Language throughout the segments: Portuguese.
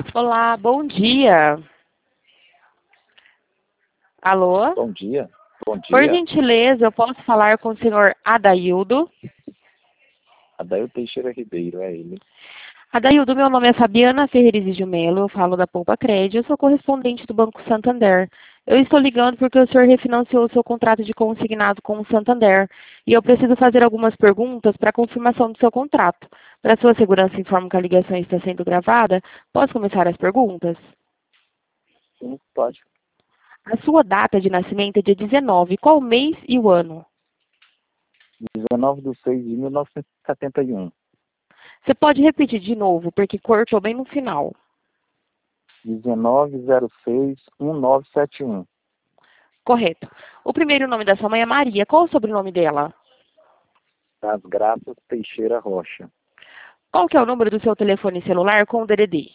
Olá, bom dia. Alô? Bom dia. Bom Por dia. gentileza, eu posso falar com o senhor Adaildo? Adair Teixeira Ribeiro, é ele. Adaildo, meu nome é Fabiana Ferreira de Melo, eu falo da Poupa Crédito, eu sou correspondente do Banco Santander. Eu estou ligando porque o senhor refinanciou o seu contrato de consignado com o Santander e eu preciso fazer algumas perguntas para confirmação do seu contrato. Para sua segurança, informo que a ligação está sendo gravada. Posso começar as perguntas? Sim, pode. A sua data de nascimento é dia 19. Qual o mês e o ano? 19/6/1971. Você pode repetir de novo, porque cortou bem no final. 19/06/1971. Correto. O primeiro nome da sua mãe é Maria. Qual o sobrenome dela? Das Graças Teixeira Rocha. Qual que é o número do seu telefone celular com o DDD?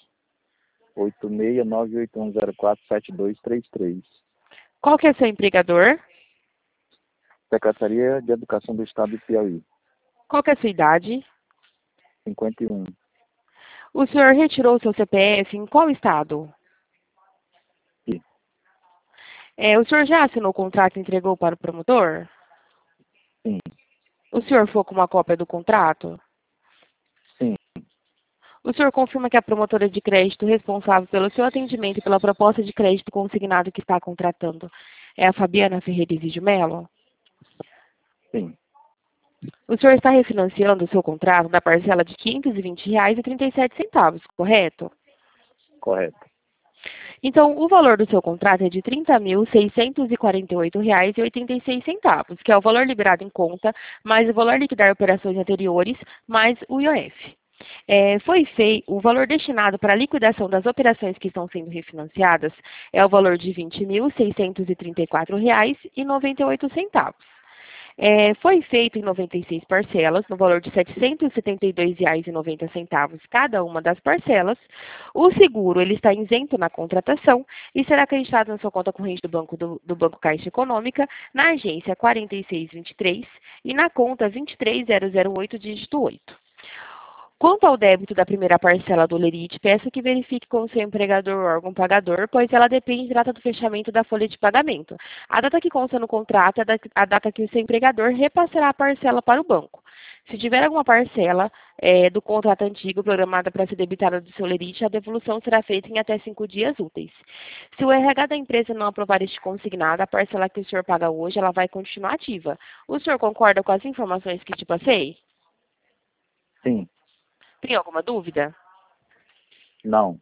8691047233. Qual que é seu empregador? Secretaria de Educação do Estado do Piauí. Qual que é a sua idade? 51. O senhor retirou o seu CPF em qual estado? E, O senhor já assinou o contrato e entregou para o promotor? sim, O senhor foi com uma cópia do contrato? sim, O senhor confirma que a promotora de crédito responsável pelo seu atendimento e pela proposta de crédito consignado que está contratando é a Fabiana Ferreira de Melo? sim, O senhor está refinanciando o seu contrato da parcela de R$ 520,37, correto? correto. Então, o valor do seu contrato é de R$ 30.648,86, que é o valor liberado em conta, mais o valor liquidar operações anteriores, mais o IOF. O valor destinado para a liquidação das operações que estão sendo refinanciadas é o valor de R$ 20.634,98. Foi feito em 96 parcelas, no valor de R$ 772,90 cada uma das parcelas. O seguro ele está isento na contratação e será acreditado na sua conta corrente do Banco Caixa Econômica, na agência 4623 e na conta 23008, dígito 8. Quanto ao débito da primeira parcela do Lerite, peço que verifique com o seu empregador ou órgão pagador, pois ela depende da data do fechamento da folha de pagamento. A data que consta no contrato é a data que o seu empregador repassará a parcela para o banco. Se tiver alguma parcela do contrato antigo programada para ser debitada do seu Lerite, a devolução será feita em até 5 dias úteis. Se o RH da empresa não aprovar este consignado, a parcela que o senhor paga hoje, ela vai continuar ativa. O senhor concorda com as informações que te passei? Sim, Tem alguma dúvida? não.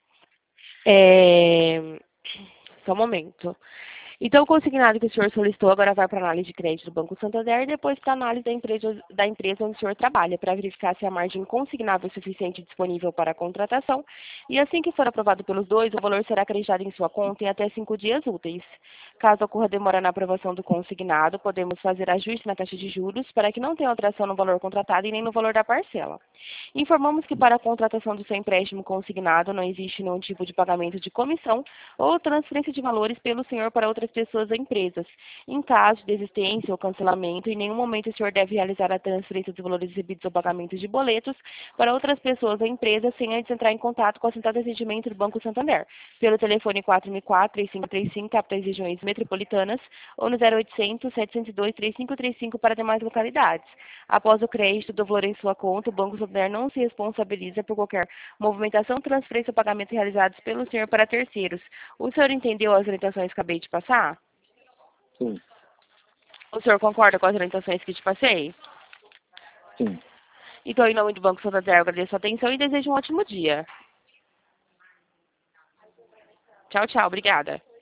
Só um momento. Então, o consignado que o senhor solicitou agora vai para a análise de crédito do Banco Santander e depois para a análise da empresa onde o senhor trabalha, para verificar se a margem consignável é suficiente e disponível para a contratação. E assim que for aprovado pelos dois, o valor será acreditado em sua conta em até 5 dias úteis. Caso ocorra demora na aprovação do consignado, podemos fazer ajuste na taxa de juros para que não tenha alteração no valor contratado e nem no valor da parcela. Informamos que para a contratação do seu empréstimo consignado não existe nenhum tipo de pagamento de comissão ou transferência de valores pelo senhor para outras pessoas ou empresas. Em caso de desistência ou cancelamento, em nenhum momento o senhor deve realizar a transferência dos valores recebidos ou pagamentos de boletos para outras pessoas ou empresas sem antes entrar em contato com a central de atendimento do Banco Santander, pelo telefone 464-3535, capitais regiões metropolitanas, ou no 0800-702-3535 para demais localidades. Após o crédito do valor em sua conta, o Banco Santander não se responsabiliza por qualquer movimentação, transferência ou pagamento realizados pelo senhor para terceiros. O senhor entendeu as orientações que acabei de passar? Sim, O senhor concorda com as orientações que te passei? sim. Então, em nome do Banco Santander, eu agradeço a atenção e desejo um ótimo dia. Tchau, tchau. Obrigada.